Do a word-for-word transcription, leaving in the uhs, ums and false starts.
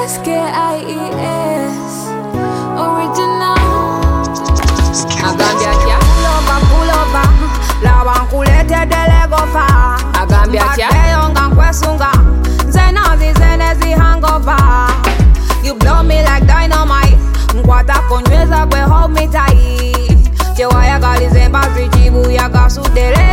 S K I E S Original. Agambia tia Pull over, pull over. La bankulete dele gofa. Agambia tia Bakeyonga nkwesunga. Zenazi zenezi hangover. You blow me like dynamite. Nkwata konyweza kwe hold me tight. Chewa ya gali zemba zichibu ya gasudele.